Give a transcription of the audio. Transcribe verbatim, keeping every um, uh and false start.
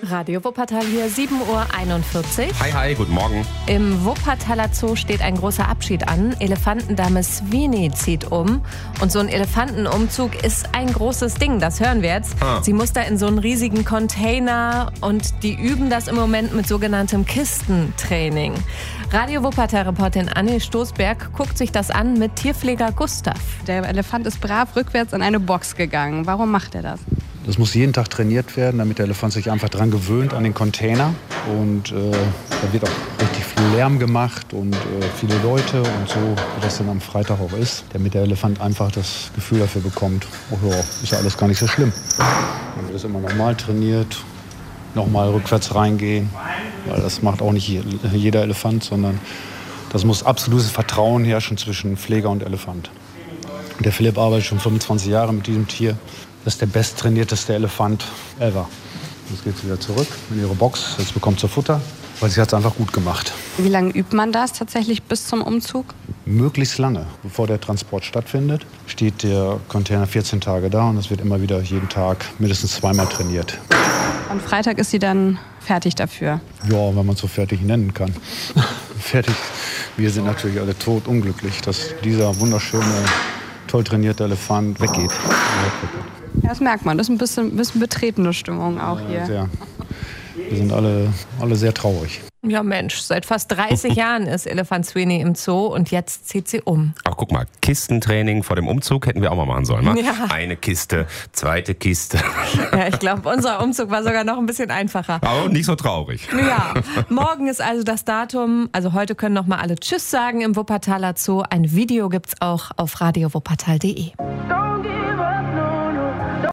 Radio Wuppertal hier, sieben Uhr einundvierzig. Hi, hi, guten Morgen. Im Wuppertaler Zoo steht ein großer Abschied an. Elefantendame Sweeney zieht um. Und so ein Elefantenumzug ist ein großes Ding, das hören wir jetzt. Ah. Sie muss da in so einen riesigen Container und die üben das im Moment mit sogenanntem Kistentraining. Radio Wuppertal-Reporterin Anne Stoßberg guckt sich das an mit Tierpfleger Gustav. Der Elefant ist brav rückwärts in eine Box gegangen. Warum macht er das? Das muss jeden Tag trainiert werden, damit der Elefant sich einfach dran gewöhnt an den Container. Und äh, da wird auch richtig viel Lärm gemacht und äh, viele Leute und so, wie das dann am Freitag auch ist, damit der Elefant einfach das Gefühl dafür bekommt, oh ja, ist ja alles gar nicht so schlimm. Dann wird es immer normal trainiert, nochmal rückwärts reingehen, weil das macht auch nicht jeder Elefant, sondern das muss absolutes Vertrauen herrschen zwischen Pfleger und Elefant. Und der Philipp arbeitet schon fünfundzwanzig Jahre mit diesem Tier. Das ist der besttrainierteste Elefant ever. Jetzt geht sie wieder zurück in ihre Box. Jetzt bekommt sie Futter, weil sie hat es einfach gut gemacht. Wie lange übt man das tatsächlich bis zum Umzug? Möglichst lange. Bevor der Transport stattfindet, steht der Container vierzehn Tage da und es wird immer wieder jeden Tag mindestens zweimal trainiert. Am Freitag ist sie dann fertig dafür? Ja, wenn man es so fertig nennen kann. Fertig. Wir sind natürlich alle totunglücklich, dass dieser wunderschöne, toll trainierte Elefant weggeht. Ja, das merkt man. Das ist ein bisschen, bisschen betretene Stimmung auch hier. Ja, sehr. Wir sind alle, alle sehr traurig. Ja Mensch, seit fast dreißig Jahren ist Elefant Sweeney im Zoo und jetzt zieht sie um. Ach, guck mal, Kistentraining vor dem Umzug hätten wir auch mal machen sollen, ne? Ja. Eine Kiste, zweite Kiste. Ja, ich glaube, unser Umzug war sogar noch ein bisschen einfacher. Aber nicht so traurig. Ja, morgen ist also das Datum. Also heute können noch mal alle Tschüss sagen im Wuppertaler Zoo. Ein Video gibt's auch auf radio wuppertal punkt de.